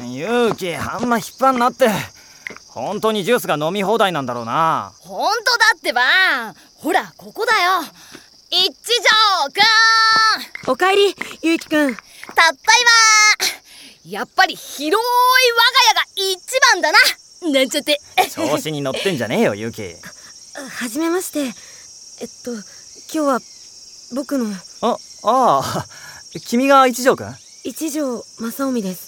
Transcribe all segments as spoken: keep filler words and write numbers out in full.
勇気あんま引っ張んなって。本当にジュースが飲み放題なんだろうな。 本当だってば。ほらここだよ。一条くん。 おかえりゆうきくん。 たったいま。やっぱり広い我が家が一番だな。なんちゃって。 調子に乗ってんじゃねえよ勇気。 はじめまして。えっと今日は僕のあ、ああ君が一条くん？ 一条正臣です。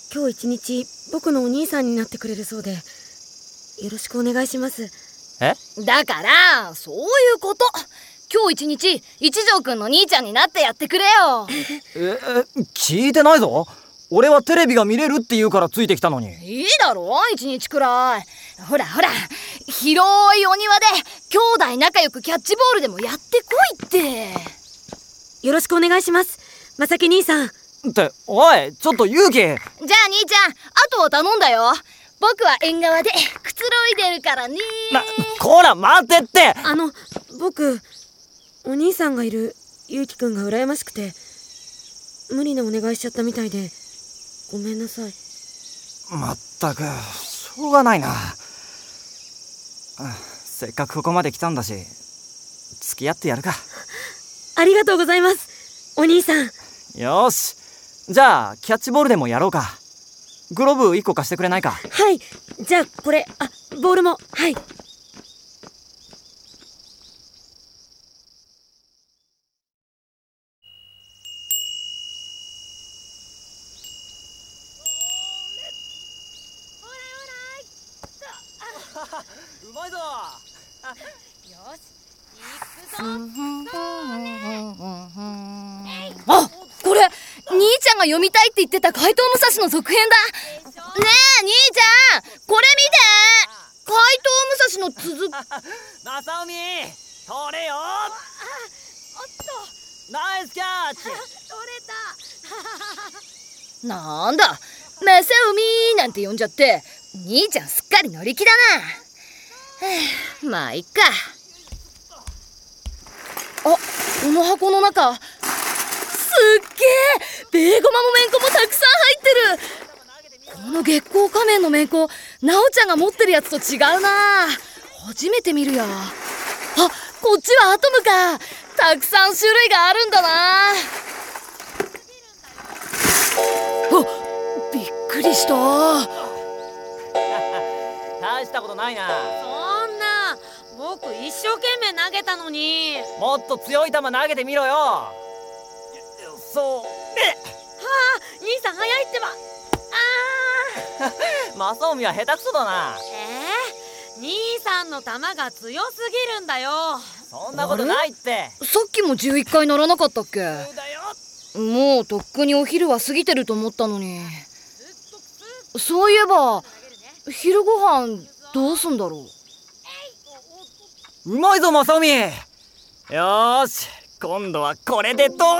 今日一日僕のお兄さんになってくれるそうで、よろしくお願いします。 え？ だからそういうこと。今日一日一条くんの兄ちゃんになってやってくれよ。 え、聞いてないぞ。俺はテレビが見れるって言うからついてきたのに。 いいだろ一日くらい。ほらほら、広いお庭で兄弟仲良くキャッチボールでもやってこいって。 よろしくお願いします、まさき兄さん。 って、おいちょっと勇気。じゃあ兄ちゃん、あとは頼んだよ。僕は縁側でくつろいでるからね。 な、こら待ってって。 あの僕お兄さんがいるゆうきくんが羨ましくて無理なお願いしちゃったみたいでごめんなさい。 まったくしょうがないな。せっかくここまで来たんだし付き合ってやるか。 ありがとうございますお兄さん。 よし、じゃあキャッチボールでもやろうか。グローブいっこ貸してくれないか。 はい、じゃあこれ、あ、ボールも。はい。 うまいぞ。 よし行くぞ。 あ、これ兄ちゃんが読みたいって言ってた怪盗武蔵の続編だ。ねえ兄ちゃん、これ見て。怪盗武蔵の続マサオミ取れよ。 おっと、 ナイスキャッチ。 取れた。 なんだマサオミなんて呼んじゃって。兄ちゃんすっかり乗り気だな。はあ、まあいっか。あ、この箱の中すっげえベーゴマもめんこもたくさん入ってる。この月光仮面のめんこ、なおちゃんが持ってるやつと違うな。初めて見るや。あ、こっちはアトムか。たくさん種類があるんだな。あ、びっくりした。 大したことないな。 そんな、僕一生懸命投げたのに。 もっと強い球投げてみろよ。そうえっ、 はあ、兄さん早いってば。あーマサオミは下手くそだな。 えー、兄さんの球が強すぎるんだよ。 そんなことないって。 さっきもじゅういっかい鳴らなかったっけ。 だよ。 もうとっくにお昼は過ぎてると思ったのに。そういえば昼ご飯どうすんだろう。うまいぞマサオミ。よーし、今度はこれでどうだ。 うわ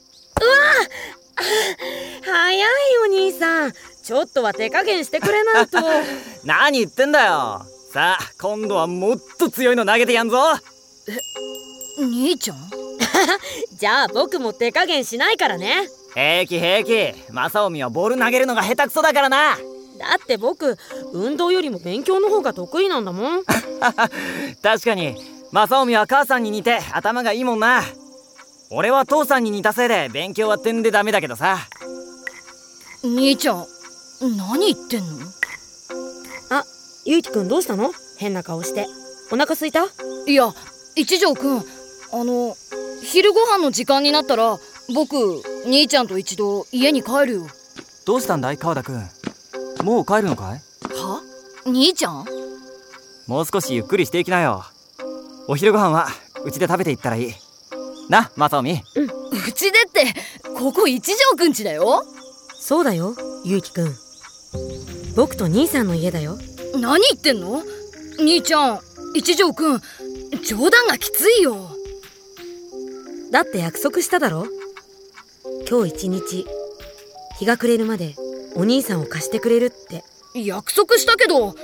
早いお兄さん、ちょっとは手加減してくれないと。 何言ってんだよ。さあ今度はもっと強いの投げてやんぞ。 え、兄ちゃん。 じゃあ僕も手加減しないからね。 平気平気、マサオミはボール投げるのが下手くそだからな。 だって僕運動よりも勉強の方が得意なんだもん。 確かにマサオミは母さんに似て頭がいいもんな。俺は父さんに似たせいで勉強は点でダメだけどさ。 兄ちゃん何言ってんの。 あ、ゆうきくんどうしたの。変な顔して。お腹すいた。 いや一条くん、あの昼ご飯の時間になったら僕兄ちゃんと一度家に帰るよ。 どうしたんだい川田くん、もう帰るのかい。 は？兄ちゃん？ もう少しゆっくりしていきなよ。お昼ご飯はうちで食べていったらいいな、マサオミ。 うん、うちでってここ一条くんちだよ。 そうだよゆうきくん、僕と兄さんの家だよ。 何言ってんの。兄ちゃん、一条くん冗談がきついよ。 だって約束しただろ。今日一日日が暮れるまでお兄さんを貸してくれるって。 約束したけど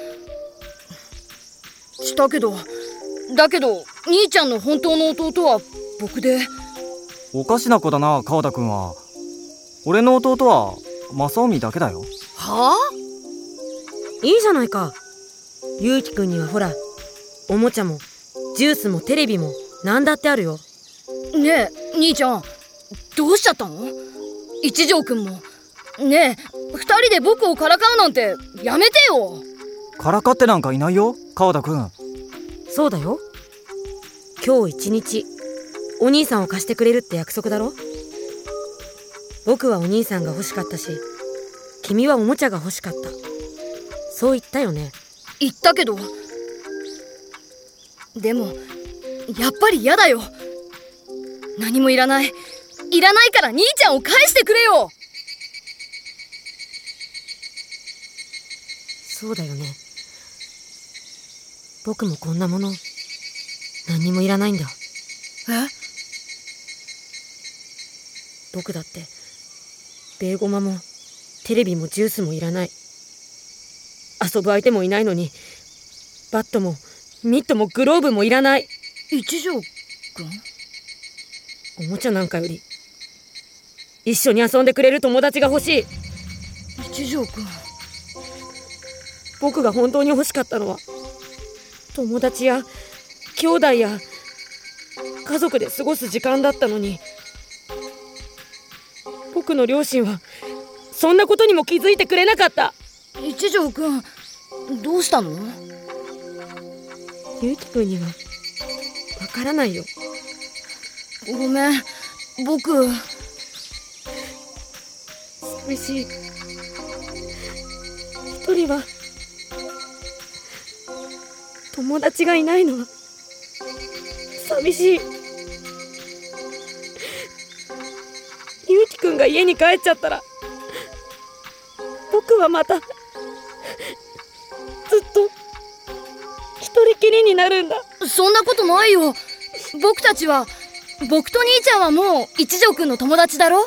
したけどだけど兄ちゃんの本当の弟は僕で。 おかしな子だな川田くんは。俺の弟はマサオミだけだよ。 は？ はあ？ いいじゃないか。ゆうきくんにはほら、おもちゃもジュースもテレビもなんだってあるよ。 ねえ兄ちゃん、どうしちゃったの？一条くんも。ねえ二人で僕をからかうなんてやめてよ。 からかってなんかいないよ川田くん。 そうだよ。今日一日お兄さんを貸してくれるって約束だろ。僕はお兄さんが欲しかったし、君はおもちゃが欲しかった。そう言ったよね。 言ったけど、でもやっぱり嫌だよ。何もいらない。いらないから兄ちゃんを返してくれよ。 そうだよね。僕もこんなもの何にもいらないんだ。 え？ 僕だってベーゴマもテレビもジュースもいらない。遊ぶ相手もいないのに、バットもミットもグローブもいらない。 一条くん？ おもちゃなんかより一緒に遊んでくれる友達が欲しい。 一条くん、 僕が本当に欲しかったのは友達や兄弟や家族で過ごす時間だったのに、僕の両親はそんなことにも気づいてくれなかった。 一条くん、どうしたの？ ゆうきくんにはわからないよ。 ごめん、僕寂しい。一人は友達がいないのは寂しい。ゆうきくんが家に帰っちゃったら、僕はまたずっと一人きりになるんだ。 そんなことないよ。僕たちは、僕と兄ちゃんはもう一条くんの友達だろ。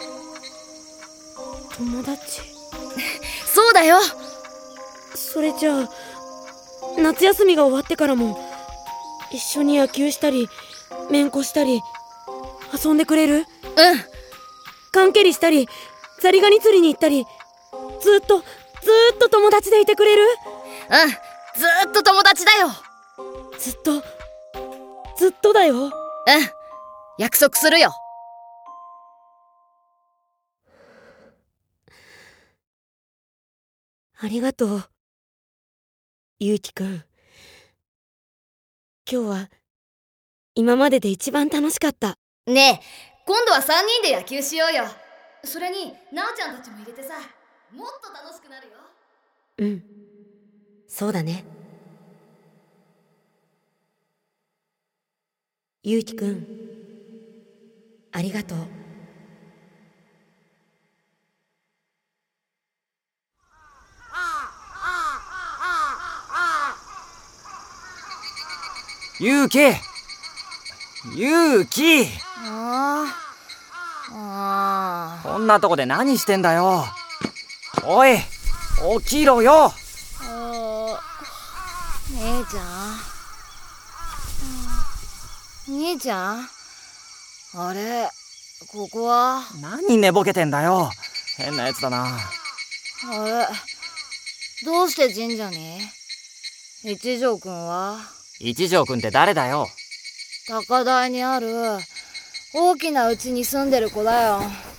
友達？ そうだよ。 それじゃあ夏休みが終わってからも一緒に野球したりめんこしたり遊んでくれる？ うん。 缶蹴りしたりザリガニ釣りに行ったり、ずっとずっと友達でいてくれる？ うん、ずーっと友達だよ。 ずっとずっとだよ。 うん、約束するよ。 ありがとうゆうきくん。今日は今までで一番楽しかった。 ねえ、今度はさんにんで野球しようよ。それになおちゃんたちも入れてさ、もっと楽しくなるよ。 うん、そうだね。ゆうきくん、ありがとう。 ゆうきゆうきああ、あこんなとこで何してんだよ。おい起きろよ。 あ、姉ちゃん、兄ちゃん、あれ、ここは？ 何寝ぼけてんだよ。変なやつだな。 あれ、どうして神社に？一条くんは？ 一条くんって誰だよ。 高台にある大きな家に住んでる子だよ。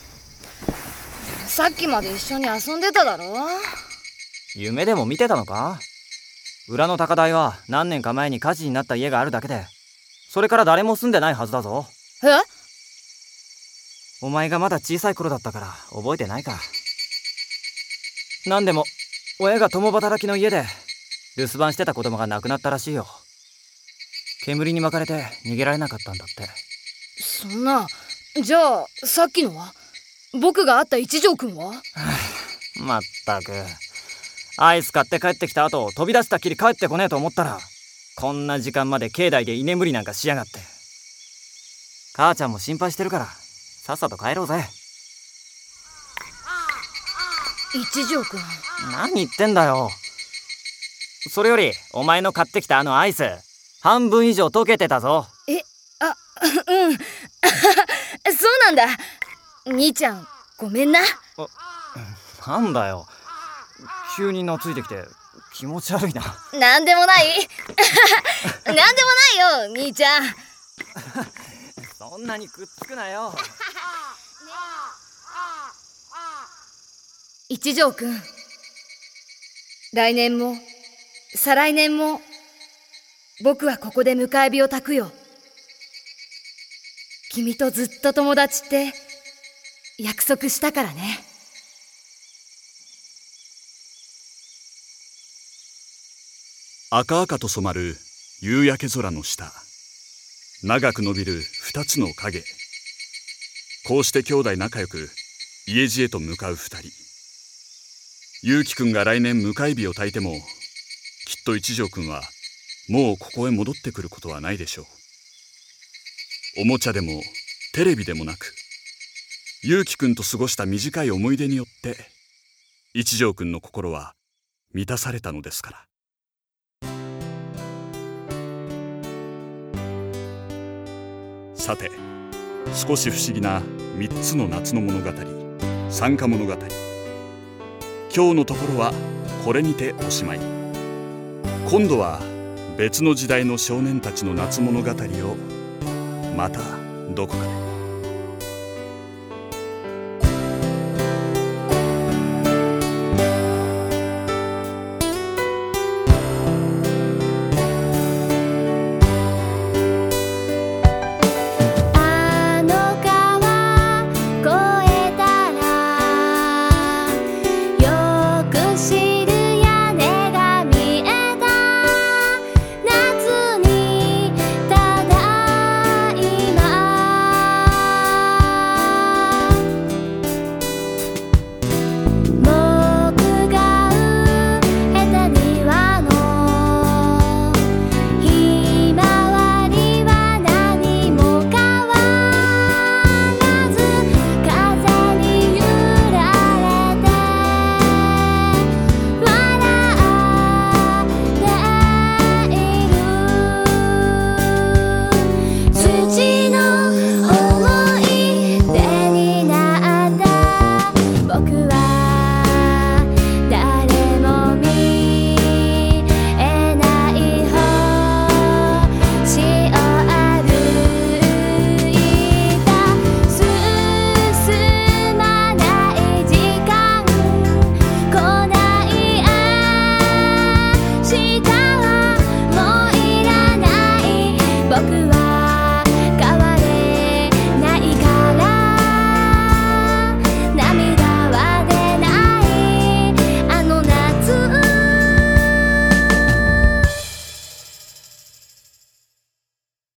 さっきまで一緒に遊んでただろ。 夢でも見てたのか？裏の高台は何年か前に火事になった家があるだけで、それから誰も住んでないはずだぞ。 え？ お前がまだ小さい頃だったから覚えてないか。なんでも親が共働きの家で留守番してた子供が亡くなったらしいよ。煙に巻かれて逃げられなかったんだって。 そんな、じゃあさっきのは？僕が会った一条くんは？ まったく、アイス買って帰ってきた後飛び出したきり帰ってこねえと思ったら、こんな時間まで境内で居眠りなんかしやがって。母ちゃんも心配してるからさっさと帰ろうぜ。 一条くん、 何言ってんだよ。それよりお前の買ってきたあのアイス、半分以上溶けてたぞ。 え、あ、うんそうなんだ。兄ちゃんごめんな。 なんだよ、 急に懐いてきて気持ち悪いな。 なんでもないなんでもないよ兄ちゃんそんなにくっつくなよ一条くん、来年も再来年も僕はここで迎え火を焚くよ。君とずっと友達って約束したからね。 赤々と染まる夕焼け空の下、長く伸びる二つの影。こうして兄弟仲良く家路へと向かう二人。祐樹くんが来年迎え火を焚いても、きっと一条くんはもうここへ戻ってくることはないでしょう。おもちゃでもテレビでもなく、祐樹くんと過ごした短い思い出によって一条くんの心は満たされたのですから。さて、少し不思議なみっつの夏の物語、参加物語。今日のところはこれにておしまい。今度は別の時代の少年たちの夏物語をまたどこかで。